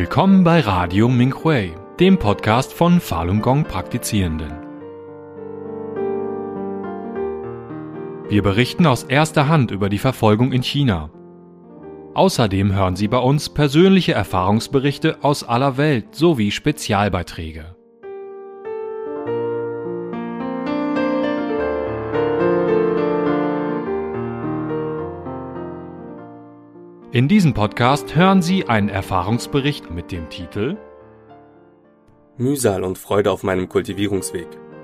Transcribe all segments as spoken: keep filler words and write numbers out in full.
Willkommen bei Radio Minghui, dem Podcast von Falun Gong Praktizierenden. Wir berichten aus erster Hand über die Verfolgung in China. Außerdem hören Sie bei uns persönliche Erfahrungsberichte aus aller Welt sowie Spezialbeiträge. In diesem Podcast hören Sie einen Erfahrungsbericht mit dem Titel Mühsal und Freude auf meinem Kultivierungsweg.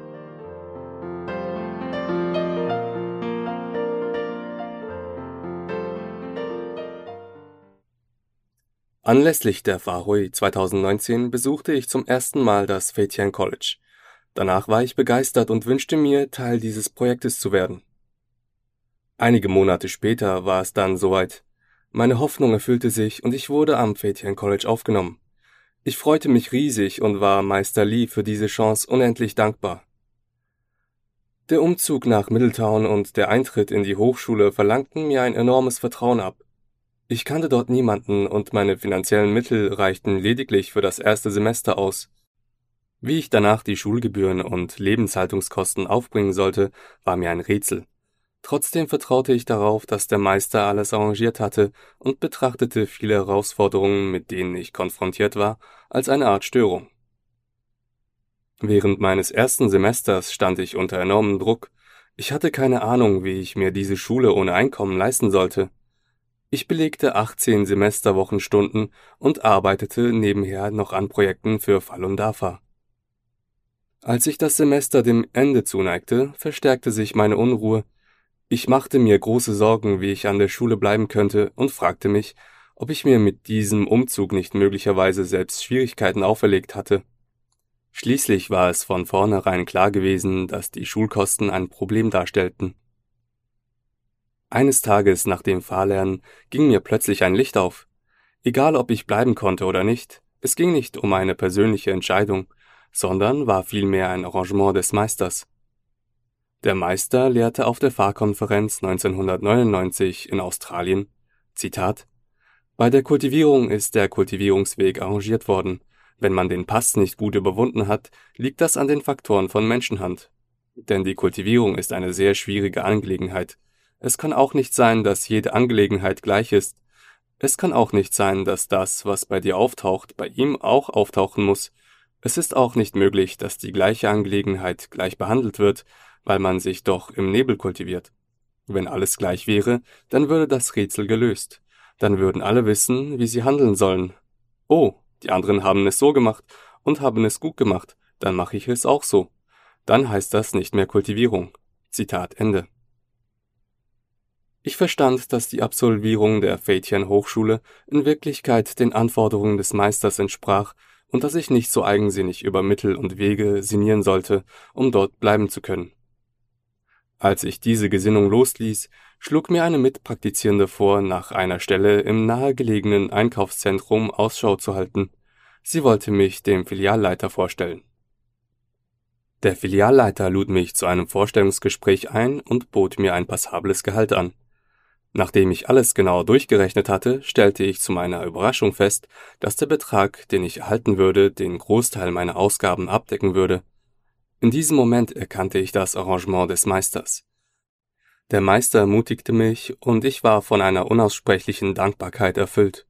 Anlässlich der Fahui zweitausendneunzehn besuchte ich zum ersten Mal das Feitian College. Danach war ich begeistert und wünschte mir, Teil dieses Projektes zu werden. Einige Monate später war es dann soweit. Meine Hoffnung erfüllte sich und ich wurde am Feitian College aufgenommen. Ich freute mich riesig und war Meister Li für diese Chance unendlich dankbar. Der Umzug nach Middletown und der Eintritt in die Hochschule verlangten mir ein enormes Vertrauen ab. Ich kannte dort niemanden und meine finanziellen Mittel reichten lediglich für das erste Semester aus. Wie ich danach die Schulgebühren und Lebenshaltungskosten aufbringen sollte, war mir ein Rätsel. Trotzdem vertraute ich darauf, dass der Meister alles arrangiert hatte und betrachtete viele Herausforderungen, mit denen ich konfrontiert war, als eine Art Störung. Während meines ersten Semesters stand ich unter enormem Druck. Ich hatte keine Ahnung, wie ich mir diese Schule ohne Einkommen leisten sollte. Ich belegte achtzehn Semesterwochenstunden und arbeitete nebenher noch an Projekten für Falun Dafa. Als sich das Semester dem Ende zuneigte, verstärkte sich meine Unruhe. Ich machte mir große Sorgen, wie ich an der Schule bleiben könnte, und fragte mich, ob ich mir mit diesem Umzug nicht möglicherweise selbst Schwierigkeiten auferlegt hatte. Schließlich war es von vornherein klar gewesen, dass die Schulkosten ein Problem darstellten. Eines Tages nach dem Fahrlernen ging mir plötzlich ein Licht auf. Egal, ob ich bleiben konnte oder nicht, es ging nicht um eine persönliche Entscheidung, sondern war vielmehr ein Arrangement des Meisters. Der Meister lehrte auf der Fahrkonferenz neunzehnhundertneunundneunzig in Australien, Zitat, »Bei der Kultivierung ist der Kultivierungsweg arrangiert worden. Wenn man den Pass nicht gut überwunden hat, liegt das an den Faktoren von Menschenhand. Denn die Kultivierung ist eine sehr schwierige Angelegenheit. Es kann auch nicht sein, dass jede Angelegenheit gleich ist. Es kann auch nicht sein, dass das, was bei dir auftaucht, bei ihm auch auftauchen muss. Es ist auch nicht möglich, dass die gleiche Angelegenheit gleich behandelt wird, weil man sich doch im Nebel kultiviert. Wenn alles gleich wäre, dann würde das Rätsel gelöst. Dann würden alle wissen, wie sie handeln sollen. Oh, die anderen haben es so gemacht und haben es gut gemacht, dann mache ich es auch so. Dann heißt das nicht mehr Kultivierung. Zitat Ende. Ich verstand, dass die Absolvierung der Feitian Hochschule in Wirklichkeit den Anforderungen des Meisters entsprach und dass ich nicht so eigensinnig über Mittel und Wege sinnieren sollte, um dort bleiben zu können. Als ich diese Gesinnung losließ, schlug mir eine Mitpraktizierende vor, nach einer Stelle im nahegelegenen Einkaufszentrum Ausschau zu halten. Sie wollte mich dem Filialleiter vorstellen. Der Filialleiter lud mich zu einem Vorstellungsgespräch ein und bot mir ein passables Gehalt an. Nachdem ich alles genau durchgerechnet hatte, stellte ich zu meiner Überraschung fest, dass der Betrag, den ich erhalten würde, den Großteil meiner Ausgaben abdecken würde. In diesem Moment erkannte ich das Arrangement des Meisters. Der Meister ermutigte mich und ich war von einer unaussprechlichen Dankbarkeit erfüllt.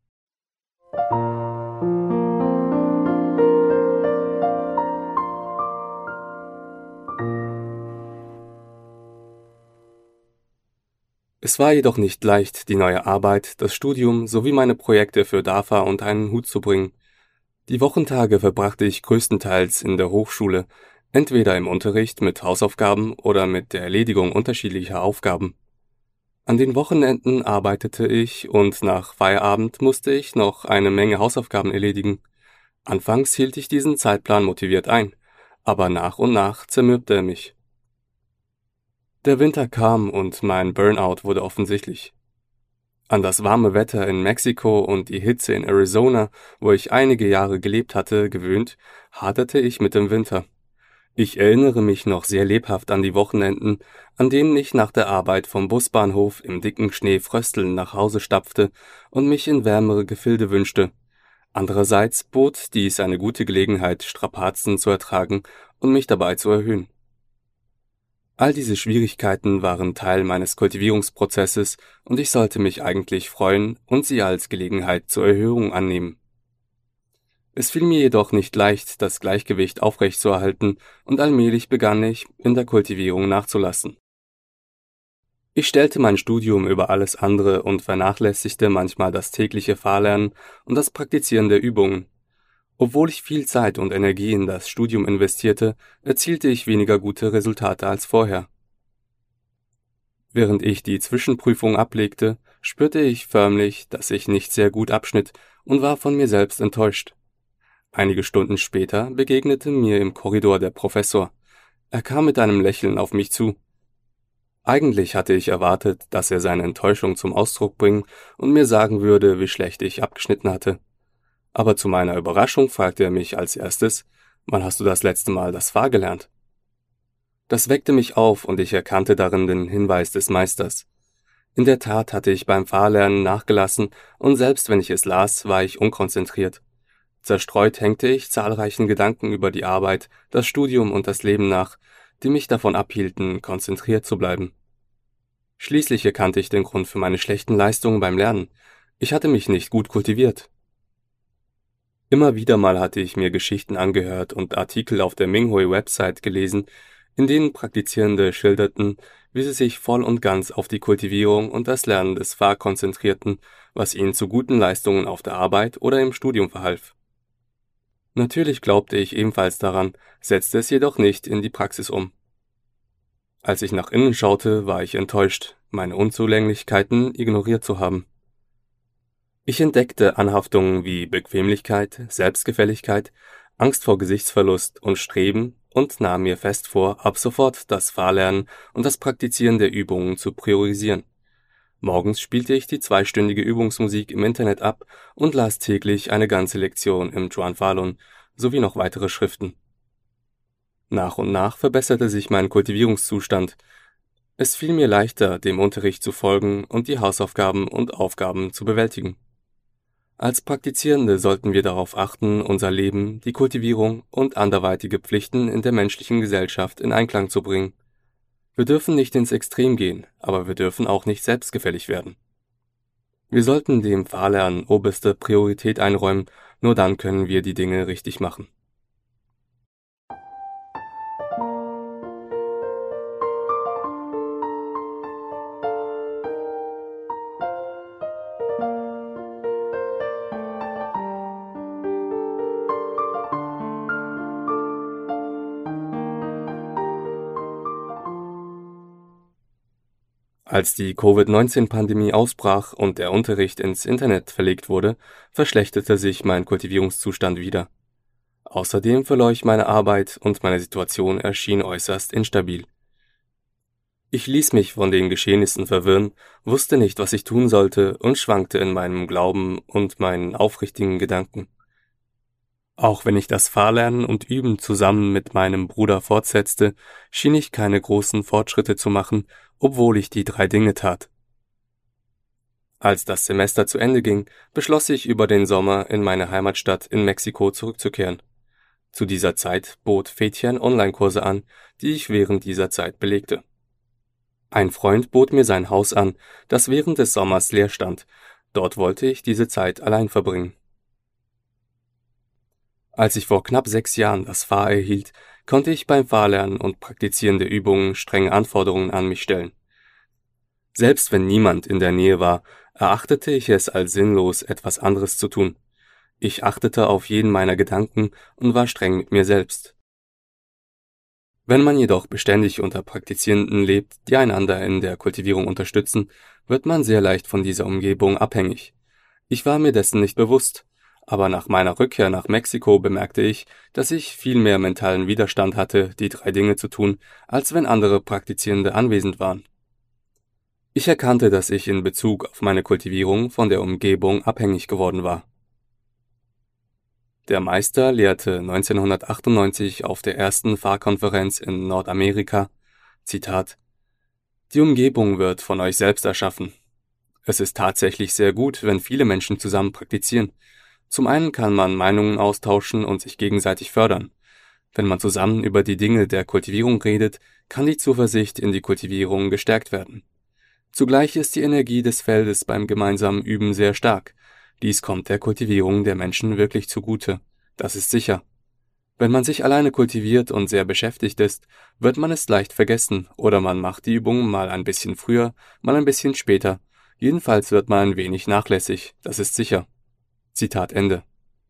Es war jedoch nicht leicht, die neue Arbeit, das Studium sowie meine Projekte für Dafa unter einen Hut zu bringen. Die Wochentage verbrachte ich größtenteils in der Hochschule, entweder im Unterricht mit Hausaufgaben oder mit der Erledigung unterschiedlicher Aufgaben. An den Wochenenden arbeitete ich und nach Feierabend musste ich noch eine Menge Hausaufgaben erledigen. Anfangs hielt ich diesen Zeitplan motiviert ein, aber nach und nach zermürbte er mich. Der Winter kam und mein Burnout wurde offensichtlich. An das warme Wetter in Mexiko und die Hitze in Arizona, wo ich einige Jahre gelebt hatte, gewöhnt, haderte ich mit dem Winter. Ich erinnere mich noch sehr lebhaft an die Wochenenden, an denen ich nach der Arbeit vom Busbahnhof im dicken Schnee fröstelnd nach Hause stapfte und mich in wärmere Gefilde wünschte. Andererseits bot dies eine gute Gelegenheit, Strapazen zu ertragen und mich dabei zu erhöhen. All diese Schwierigkeiten waren Teil meines Kultivierungsprozesses und ich sollte mich eigentlich freuen und sie als Gelegenheit zur Erhöhung annehmen. Es fiel mir jedoch nicht leicht, das Gleichgewicht aufrechtzuerhalten und allmählich begann ich, in der Kultivierung nachzulassen. Ich stellte mein Studium über alles andere und vernachlässigte manchmal das tägliche Fahrlernen und das Praktizieren der Übungen. Obwohl ich viel Zeit und Energie in das Studium investierte, erzielte ich weniger gute Resultate als vorher. Während ich die Zwischenprüfung ablegte, spürte ich förmlich, dass ich nicht sehr gut abschnitt und war von mir selbst enttäuscht. Einige Stunden später begegnete mir im Korridor der Professor. Er kam mit einem Lächeln auf mich zu. Eigentlich hatte ich erwartet, dass er seine Enttäuschung zum Ausdruck bringen und mir sagen würde, wie schlecht ich abgeschnitten hatte. Aber zu meiner Überraschung fragte er mich als erstes: Wann hast du das letzte Mal das Fa gelernt? Das weckte mich auf und ich erkannte darin den Hinweis des Meisters. In der Tat hatte ich beim Fahrlernen nachgelassen und selbst wenn ich es las, war ich unkonzentriert. Zerstreut hängte ich zahlreichen Gedanken über die Arbeit, das Studium und das Leben nach, die mich davon abhielten, konzentriert zu bleiben. Schließlich erkannte ich den Grund für meine schlechten Leistungen beim Lernen. Ich hatte mich nicht gut kultiviert. Immer wieder mal hatte ich mir Geschichten angehört und Artikel auf der Minghui-Website gelesen, in denen Praktizierende schilderten, wie sie sich voll und ganz auf die Kultivierung und das Lernen des Fa konzentrierten, was ihnen zu guten Leistungen auf der Arbeit oder im Studium verhalf. Natürlich glaubte ich ebenfalls daran, setzte es jedoch nicht in die Praxis um. Als ich nach innen schaute, war ich enttäuscht, meine Unzulänglichkeiten ignoriert zu haben. Ich entdeckte Anhaftungen wie Bequemlichkeit, Selbstgefälligkeit, Angst vor Gesichtsverlust und Streben und nahm mir fest vor, ab sofort das Fahrlernen und das Praktizieren der Übungen zu priorisieren. Morgens spielte ich die zweistündige Übungsmusik im Internet ab und las täglich eine ganze Lektion im Zhuan Falun sowie noch weitere Schriften. Nach und nach verbesserte sich mein Kultivierungszustand. Es fiel mir leichter, dem Unterricht zu folgen und die Hausaufgaben und Aufgaben zu bewältigen. Als Praktizierende sollten wir darauf achten, unser Leben, die Kultivierung und anderweitige Pflichten in der menschlichen Gesellschaft in Einklang zu bringen. Wir dürfen nicht ins Extrem gehen, aber wir dürfen auch nicht selbstgefällig werden. Wir sollten dem Fahrlernen oberste Priorität einräumen, nur dann können wir die Dinge richtig machen. Als die Covid neunzehn Pandemie ausbrach und der Unterricht ins Internet verlegt wurde, verschlechterte sich mein Kultivierungszustand wieder. Außerdem verlor ich meine Arbeit und meine Situation erschien äußerst instabil. Ich ließ mich von den Geschehnissen verwirren, wusste nicht, was ich tun sollte und schwankte in meinem Glauben und meinen aufrichtigen Gedanken. Auch wenn ich das Fahrlernen und Üben zusammen mit meinem Bruder fortsetzte, schien ich keine großen Fortschritte zu machen, obwohl ich die drei Dinge tat. Als das Semester zu Ende ging, beschloss ich, über den Sommer in meine Heimatstadt in Mexiko zurückzukehren. Zu dieser Zeit bot Fetian Online-Kurse an, die ich während dieser Zeit belegte. Ein Freund bot mir sein Haus an, das während des Sommers leer stand. Dort wollte ich diese Zeit allein verbringen. Als ich vor knapp sechs Jahren das Fa erhielt, konnte ich beim Fahrlernen und Praktizieren der Übungen strenge Anforderungen an mich stellen. Selbst wenn niemand in der Nähe war, erachtete ich es als sinnlos, etwas anderes zu tun. Ich achtete auf jeden meiner Gedanken und war streng mit mir selbst. Wenn man jedoch beständig unter Praktizierenden lebt, die einander in der Kultivierung unterstützen, wird man sehr leicht von dieser Umgebung abhängig. Ich war mir dessen nicht bewusst, aber nach meiner Rückkehr nach Mexiko bemerkte ich, dass ich viel mehr mentalen Widerstand hatte, die drei Dinge zu tun, als wenn andere Praktizierende anwesend waren. Ich erkannte, dass ich in Bezug auf meine Kultivierung von der Umgebung abhängig geworden war. Der Meister lehrte neunzehnhundertachtundneunzig auf der ersten Fa-Konferenz in Nordamerika, Zitat: Die Umgebung wird von euch selbst erschaffen. Es ist tatsächlich sehr gut, wenn viele Menschen zusammen praktizieren. Zum einen kann man Meinungen austauschen und sich gegenseitig fördern. Wenn man zusammen über die Dinge der Kultivierung redet, kann die Zuversicht in die Kultivierung gestärkt werden. Zugleich ist die Energie des Feldes beim gemeinsamen Üben sehr stark. Dies kommt der Kultivierung der Menschen wirklich zugute. Das ist sicher. Wenn man sich alleine kultiviert und sehr beschäftigt ist, wird man es leicht vergessen oder man macht die Übung mal ein bisschen früher, mal ein bisschen später. Jedenfalls wird man ein wenig nachlässig, das ist sicher. Zitat Ende.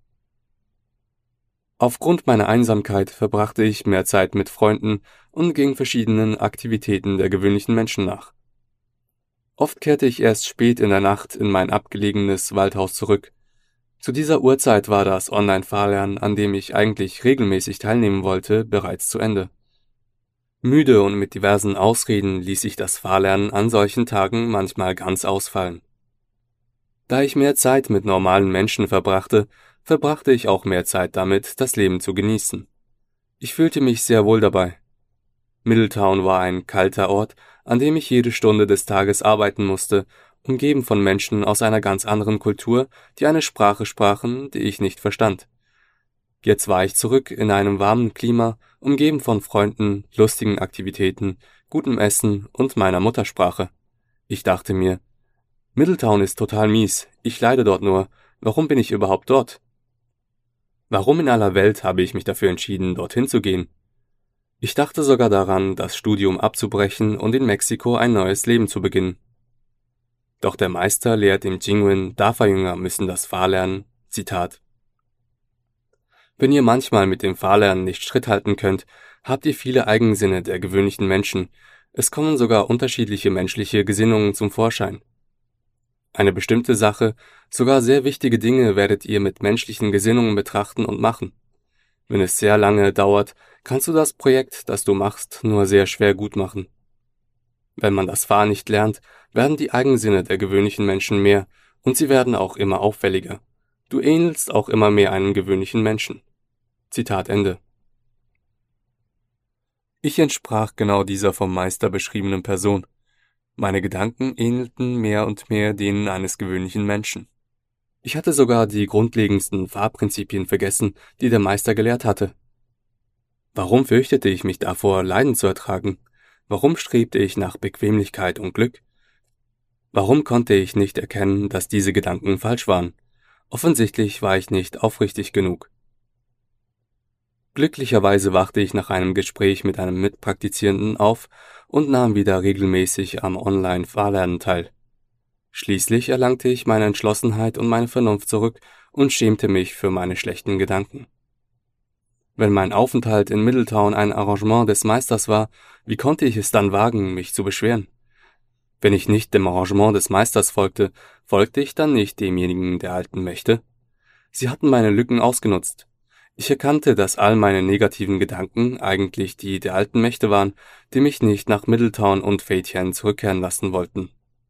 Aufgrund meiner Einsamkeit verbrachte ich mehr Zeit mit Freunden und ging verschiedenen Aktivitäten der gewöhnlichen Menschen nach. Oft kehrte ich erst spät in der Nacht in mein abgelegenes Waldhaus zurück. Zu dieser Uhrzeit war das Online-Fahrlernen, an dem ich eigentlich regelmäßig teilnehmen wollte, bereits zu Ende. Müde und mit diversen Ausreden ließ ich das Fahrlernen an solchen Tagen manchmal ganz ausfallen. Da ich mehr Zeit mit normalen Menschen verbrachte, verbrachte ich auch mehr Zeit damit, das Leben zu genießen. Ich fühlte mich sehr wohl dabei. Middletown war ein kalter Ort, an dem ich jede Stunde des Tages arbeiten musste, umgeben von Menschen aus einer ganz anderen Kultur, die eine Sprache sprachen, die ich nicht verstand. Jetzt war ich zurück in einem warmen Klima, umgeben von Freunden, lustigen Aktivitäten, gutem Essen und meiner Muttersprache. Ich dachte mir, Middletown ist total mies, ich leide dort nur, warum bin ich überhaupt dort? Warum in aller Welt habe ich mich dafür entschieden, dorthin zu gehen? Ich dachte sogar daran, das Studium abzubrechen und in Mexiko ein neues Leben zu beginnen. Doch der Meister lehrt im Jingwen, Dafa-Jünger müssen das Fahrlernen, Zitat. Wenn ihr manchmal mit dem Fahrlernen nicht Schritt halten könnt, habt ihr viele Eigensinne der gewöhnlichen Menschen, es kommen sogar unterschiedliche menschliche Gesinnungen zum Vorschein. Eine bestimmte Sache, sogar sehr wichtige Dinge werdet ihr mit menschlichen Gesinnungen betrachten und machen. Wenn es sehr lange dauert, kannst du das Projekt, das du machst, nur sehr schwer gut machen. Wenn man das Fahren nicht lernt, werden die Eigensinne der gewöhnlichen Menschen mehr und sie werden auch immer auffälliger. Du ähnelst auch immer mehr einem gewöhnlichen Menschen. Zitat Ende. Ich entsprach genau dieser vom Meister beschriebenen Person. Meine Gedanken ähnelten mehr und mehr denen eines gewöhnlichen Menschen. Ich hatte sogar die grundlegendsten Fahrprinzipien vergessen, die der Meister gelehrt hatte. Warum fürchtete ich mich davor, Leiden zu ertragen? Warum strebte ich nach Bequemlichkeit und Glück? Warum konnte ich nicht erkennen, dass diese Gedanken falsch waren? Offensichtlich war ich nicht aufrichtig genug. Glücklicherweise wachte ich nach einem Gespräch mit einem Mitpraktizierenden auf und nahm wieder regelmäßig am Online-Fahrlernen teil. Schließlich erlangte ich meine Entschlossenheit und meine Vernunft zurück und schämte mich für meine schlechten Gedanken. Wenn mein Aufenthalt in Middletown ein Arrangement des Meisters war, wie konnte ich es dann wagen, mich zu beschweren? Wenn ich nicht dem Arrangement des Meisters folgte, folgte ich dann nicht demjenigen der alten Mächte? Sie hatten meine Lücken ausgenutzt. Ich erkannte, dass all meine negativen Gedanken eigentlich die der alten Mächte waren, die mich nicht nach Middletown und Fädchen zurückkehren lassen wollten.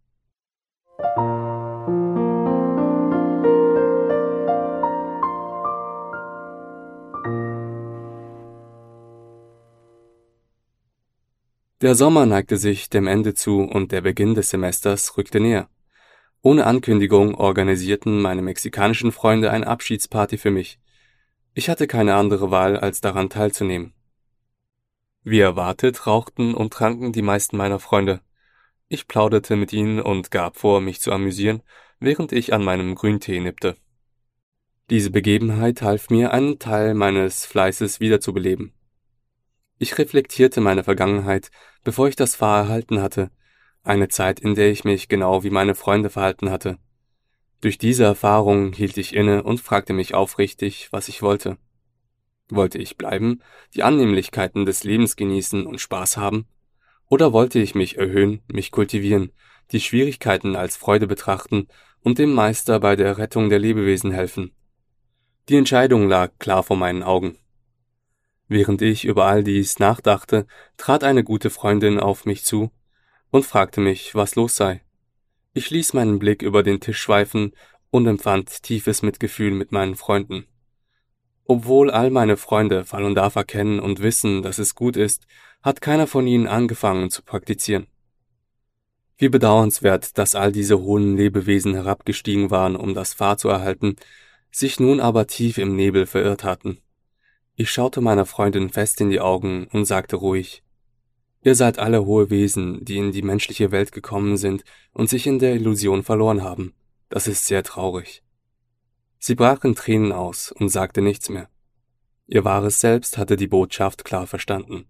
Der Sommer neigte sich dem Ende zu und der Beginn des Semesters rückte näher. Ohne Ankündigung organisierten meine mexikanischen Freunde eine Abschiedsparty für mich. Ich hatte keine andere Wahl, als daran teilzunehmen. Wie erwartet rauchten und tranken die meisten meiner Freunde. Ich plauderte mit ihnen und gab vor, mich zu amüsieren, während ich an meinem Grüntee nippte. Diese Begebenheit half mir, einen Teil meines Fleißes wiederzubeleben. Ich reflektierte meine Vergangenheit, bevor ich das Fahr erhalten hatte, eine Zeit, in der ich mich genau wie meine Freunde verhalten hatte. Durch diese Erfahrung hielt ich inne und fragte mich aufrichtig, was ich wollte. Wollte ich bleiben, die Annehmlichkeiten des Lebens genießen und Spaß haben? Oder wollte ich mich erhöhen, mich kultivieren, die Schwierigkeiten als Freude betrachten und dem Meister bei der Rettung der Lebewesen helfen? Die Entscheidung lag klar vor meinen Augen. Während ich über all dies nachdachte, trat eine gute Freundin auf mich zu und fragte mich, was los sei. Ich ließ meinen Blick über den Tisch schweifen und empfand tiefes Mitgefühl mit meinen Freunden. Obwohl all meine Freunde Falun Dafa kennen und wissen, dass es gut ist, hat keiner von ihnen angefangen zu praktizieren. Wie bedauernswert, dass all diese hohen Lebewesen herabgestiegen waren, um das Fahr zu erhalten. sich nun aber tief im Nebel verirrt hatten. Ich schaute meiner Freundin fest in die Augen und sagte ruhig: Ihr seid alle hohe Wesen, die in die menschliche Welt gekommen sind und sich in der Illusion verloren haben. Das ist sehr traurig. Sie brach in Tränen aus und sagte nichts mehr. Ihr wahres Selbst hatte die Botschaft klar verstanden.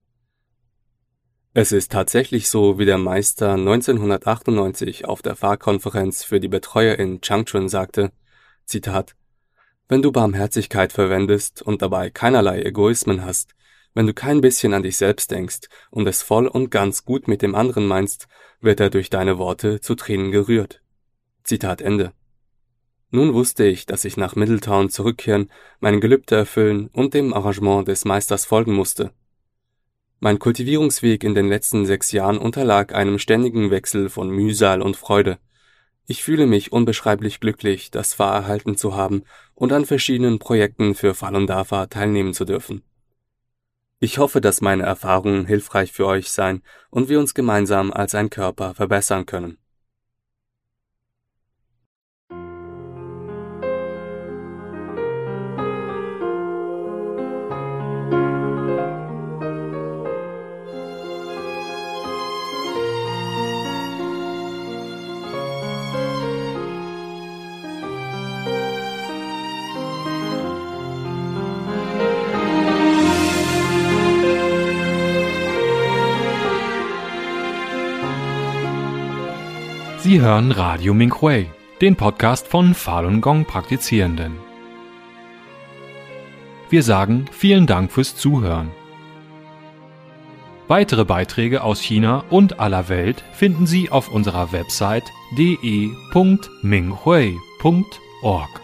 Es ist tatsächlich so, wie der Meister neunzehnhundertachtundneunzig auf der Fahrkonferenz für die Betreuer in Changchun sagte, Zitat: Wenn du Barmherzigkeit verwendest und dabei keinerlei Egoismen hast, wenn du kein bisschen an dich selbst denkst und es voll und ganz gut mit dem anderen meinst, wird er durch deine Worte zu Tränen gerührt. Zitat Ende. Nun wusste ich, dass ich nach Middletown zurückkehren, mein Gelübde erfüllen und dem Arrangement des Meisters folgen musste. Mein Kultivierungsweg in den letzten sechs Jahren unterlag einem ständigen Wechsel von Mühsal und Freude. Ich fühle mich unbeschreiblich glücklich, das Fa erhalten zu haben und an verschiedenen Projekten für Falun Dafa teilnehmen zu dürfen. Ich hoffe, dass meine Erfahrungen hilfreich für euch sein und wir uns gemeinsam als ein Körper verbessern können. Sie hören Radio Minghui, den Podcast von Falun Gong Praktizierenden. Wir sagen vielen Dank fürs Zuhören. Weitere Beiträge aus China und aller Welt finden Sie auf unserer Website d e punkt minghui punkt org.